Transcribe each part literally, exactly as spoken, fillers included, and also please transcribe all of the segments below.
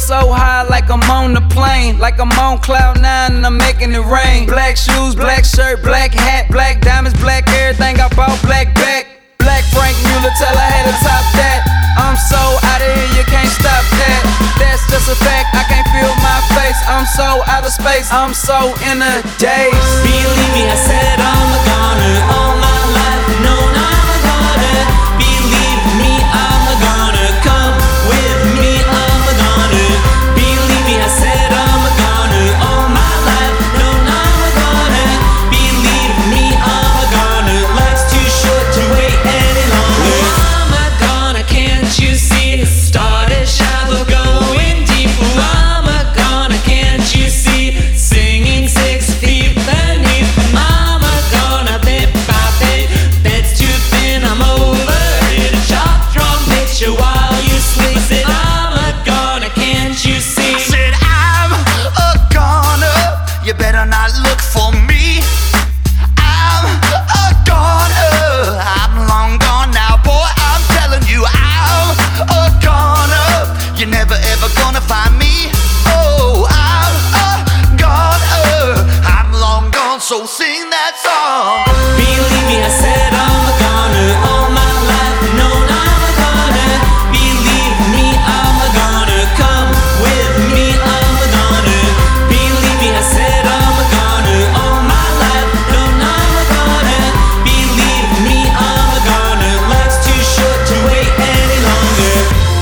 so high like I'm on the plane, like I'm on cloud nine and I'm making it rain. Black shoes, black shirt, black hat, black diamonds, black everything. I bought black back. Black Frank Mueller, tell I had to top that. I'm so out of here, you can't stop that. That's just a fact, I can't feel my face. I'm so out of space, I'm so in a daze. Believe me, I said I'm a goner all my life. No, I'm a goner. Believe me, I'm a goner. Come with me, I'm a goner. Believe me, I said I'm a goner all my life. No, I'm a goner. Believe me, I'm a goner. Life's too short to wait any longer. I'm a goner, can't you see? Start a shower going deep. I'm a goner, can't you see? Singing six feet beneath. I'm a goner, bit by bit. Bed's too thin, I'm over it. A sharp drum picture while you sleep. Said I'm a goner, can't you see? I said I'm a goner, you better not look for me. I'm a goner, I'm long gone now, boy, I'm telling you. I'm a goner, you're never ever gonna find me. Oh, I'm a goner, I'm long gone, so sing that song. Believe me, I said I'm a goner all my life. No, I'm a goner. Believe me, I'm a goner. Come with me, I'm a goner. Believe me, I said I'm a goner all my life. No, I'm a goner. Believe me, I'm a goner. Life's too short to wait any longer.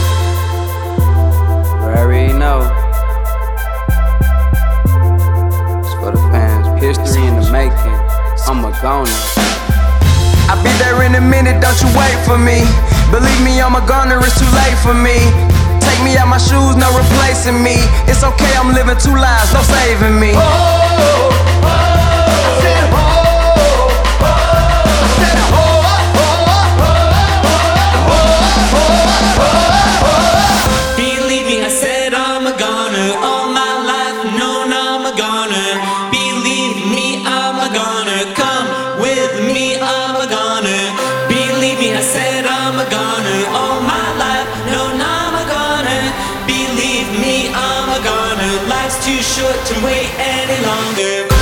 You already know. It's for the fans, history in the making. I'm a goner. I'll be there in a minute, don't you wait for me. Believe me, I'm a goner, it's too late for me. Take me out my shoes, no replacing me. It's okay, I'm living two lives, no saving me. Believe me, I said I'm a goner all my life. No, I'm a goner. Believe me, I'm a goner. Come with me, I'm a goner. Believe me, I said I'm a goner all my life. No, I'm a goner. Believe me, I'm a goner. Life's too short to wait any longer.